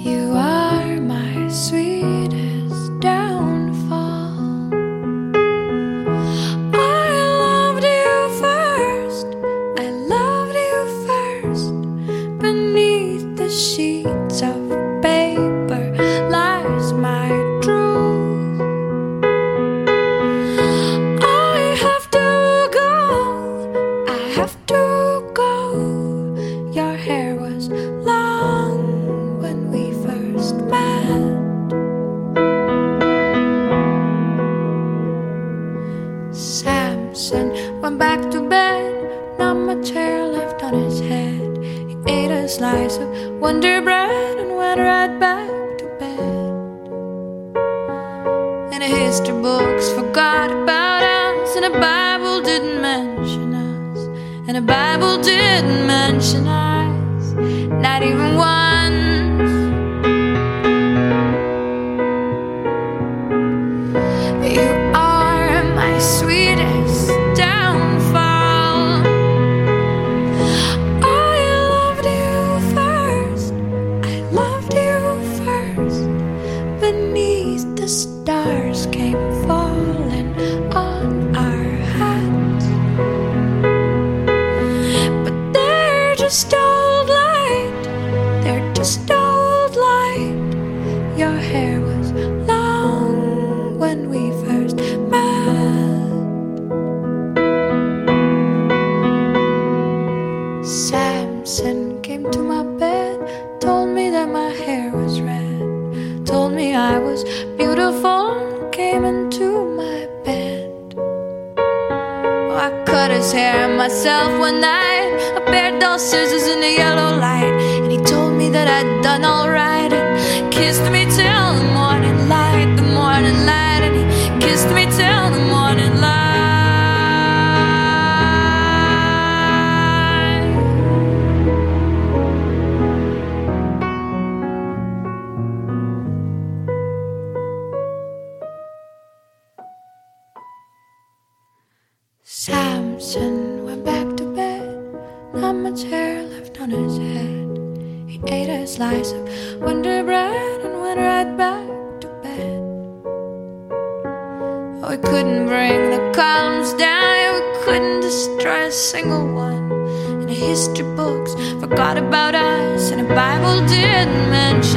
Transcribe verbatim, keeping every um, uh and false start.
You are my sweetest downfall. I loved you first, I loved you first. Beneath the sheets of paper lies my truth. I have to go, I have to go. Your hair was long when we first met. Samson went back to bed, not much hair left on his head. He ate a slice of Wonder Bread and went right back to bed. And the history books forgot about us, and the Bible didn't mention us, and the Bible didn't mention us, not even once. You are my sweetest downfall. I loved you first, I loved you first. Beneath the stars came falling on our hats, but they're just old light, they're just old light. Your hair was long when we first met. Samson came to my bed, told me that my hair was red, told me I was beautiful, came into my bed. Oh, I cut his hair myself one night, a pair of dull scissors in the yellow light, and he told me that I'd done alright, and kissed me till the morning light, the morning light, and he kissed me till the morning light. Samson went back to bed, not much hair left on his head. He ate a slice of Wonder Bread and went right back to bed. Oh, we couldn't bring the columns down, we couldn't destroy a single one. And the history books forgot about us, and the Bible didn't mention